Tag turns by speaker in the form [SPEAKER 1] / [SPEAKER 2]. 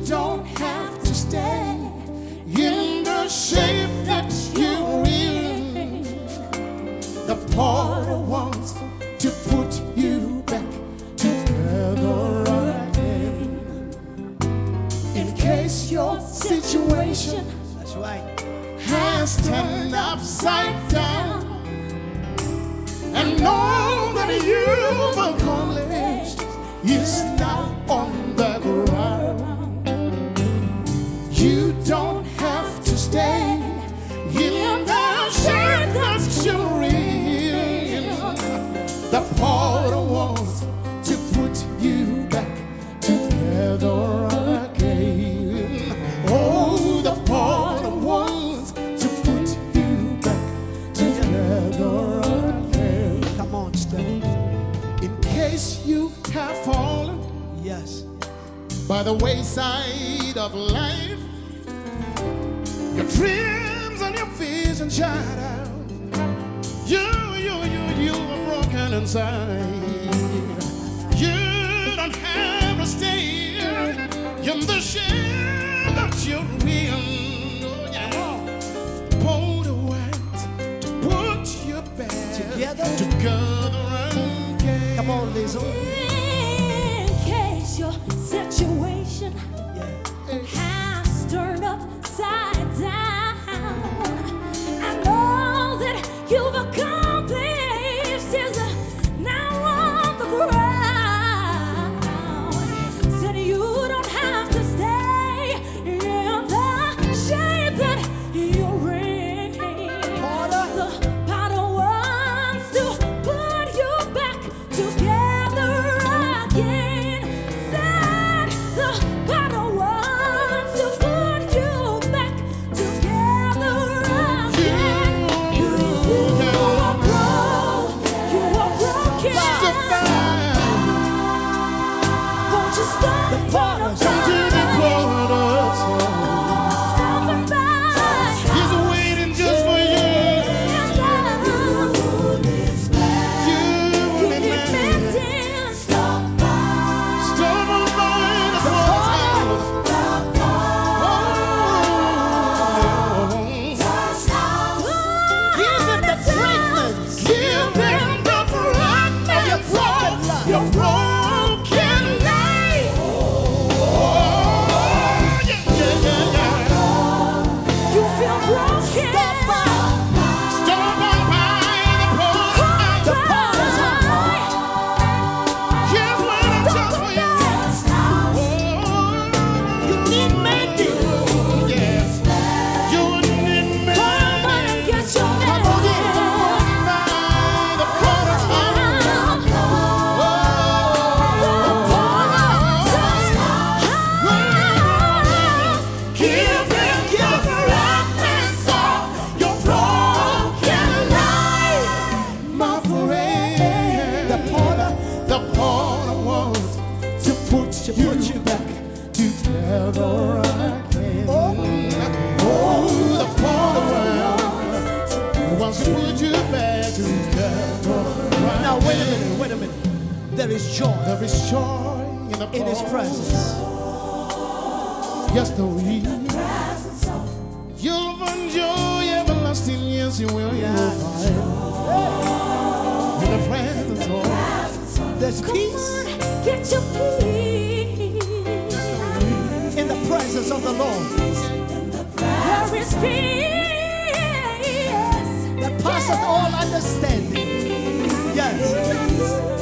[SPEAKER 1] don't have to stay in the shape that you're in. The potter wants to put you back together again. In case your situation, that's right, has turned upside down, and know that you've accomplished is not on the ground. You don't have to stay in the shape that you're in. The potter wants to put you back together again. Oh, the potter wants to put you back together again.
[SPEAKER 2] Come on, Stephen.
[SPEAKER 1] In case you have fallen,
[SPEAKER 2] Yes.
[SPEAKER 1] by the wayside of life, your dreams and your vision shattered out. You are broken inside. You don't have to stay in the shade that you're in. Oh, yeah. Pull the white to put you back
[SPEAKER 2] Together
[SPEAKER 1] again.
[SPEAKER 2] Come on, Lizzo.
[SPEAKER 3] In case your situation
[SPEAKER 2] Yeah.
[SPEAKER 3] has turned upside down, I know that you've accomplished is now on the ground. Said you don't have to stay in the shape that you're in.
[SPEAKER 2] Potter.
[SPEAKER 3] The potter wants to put you back together again. Said the potter wants to put you back together again. You are broken. Won't you stop
[SPEAKER 2] The potter's
[SPEAKER 3] and
[SPEAKER 1] To the potter,
[SPEAKER 3] stop and by?
[SPEAKER 1] he's waiting just for you. You and man. Stop on by the potter's
[SPEAKER 2] Give him the fragrance.
[SPEAKER 1] Give him the fragments of your broken life. Oh, yeah, yeah, yeah, yeah.
[SPEAKER 3] You feel broken.
[SPEAKER 1] Stop on by the potter's
[SPEAKER 2] The potter's
[SPEAKER 1] He's waiting just for you. Oh,
[SPEAKER 2] You need mending.
[SPEAKER 1] yes. You need me
[SPEAKER 3] Come on and get your
[SPEAKER 2] Come on in.
[SPEAKER 1] by the potter's house. Give him the fragments of your broken life, my friend.
[SPEAKER 2] The potter.
[SPEAKER 1] The potter wants to put you back together again. Oh, the potter wants to put you back together.
[SPEAKER 2] Now wait a minute. There is joy
[SPEAKER 1] There is joy
[SPEAKER 2] in his presence.
[SPEAKER 1] Yes, there is. You'll find joy everlasting. Yes, you will. You will find in the presence of.
[SPEAKER 2] There's peace
[SPEAKER 3] Get your peace.
[SPEAKER 2] in the presence of the Lord.
[SPEAKER 3] There is peace.
[SPEAKER 2] That passeth all understanding. Yes.